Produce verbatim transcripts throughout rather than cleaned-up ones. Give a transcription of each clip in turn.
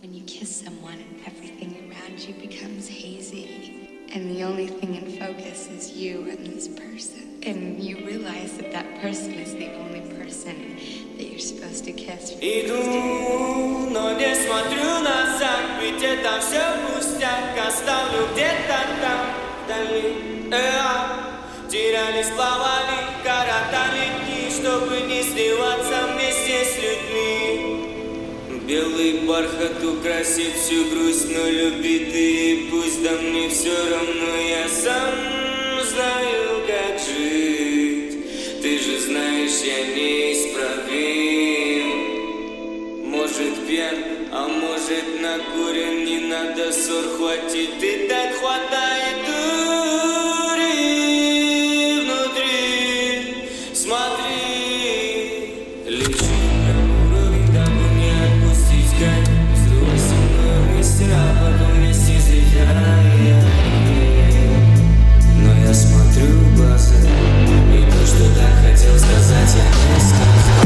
When you kiss someone, everything around you becomes hazy. And the only thing in focus is you and this person. And you realize that that person is the only person that you're supposed to kiss. Иду, но не смотрю назад, ведь это все пустяк. Оставлю где-то там, вдали. Э-а, терялись, плавали, коротали дни, чтобы не сливаться вместе с людьми. Белый бархат украсит всю грусть, но любитый, пусть да мне все равно, я сам знаю, как жить. Ты же знаешь, я неисправим. Может пьян, а может накурен, не надо ссор, хватит и так хватает дури внутри. Смотри, лечу. Но я смотрю в глаза, и то, что так хотел сказать, я не сказал.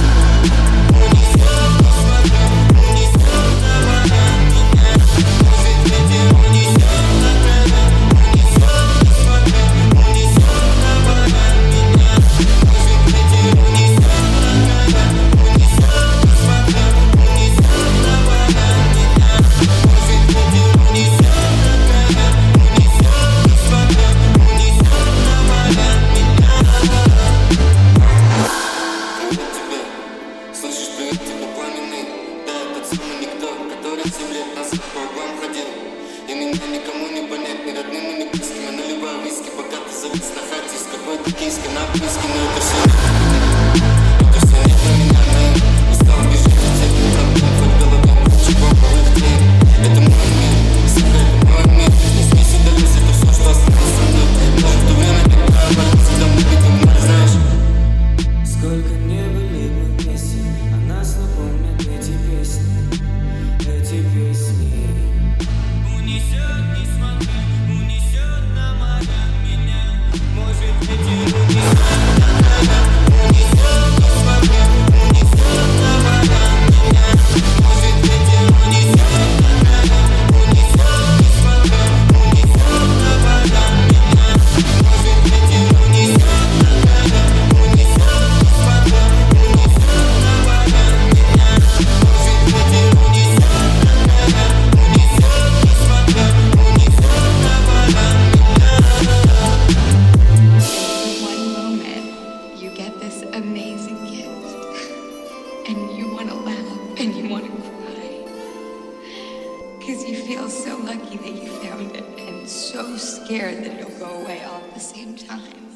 Because you feel so lucky that you found it and so scared that it'll go away all at the same time.